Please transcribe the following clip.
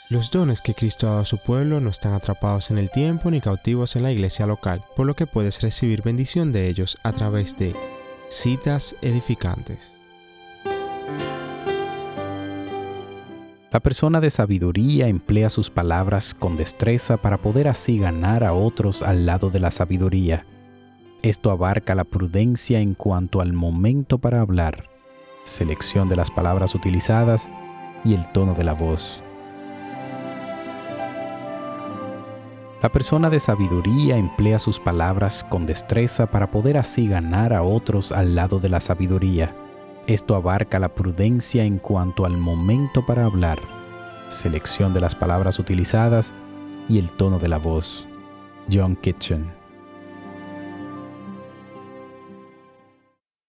Los dones que Cristo ha dado a su pueblo no están atrapados en el tiempo ni cautivos en la iglesia local, por lo que puedes recibir bendición de ellos a través de citas edificantes. La persona de sabiduría emplea sus palabras con destreza para poder así ganar a otros al lado de la sabiduría. Esto abarca la prudencia en cuanto al momento para hablar, selección de las palabras utilizadas y el tono de la voz. La persona de sabiduría emplea sus palabras con destreza para poder así ganar a otros al lado de la sabiduría. Esto abarca la prudencia en cuanto al momento para hablar, selección de las palabras utilizadas y el tono de la voz. John Kitchen.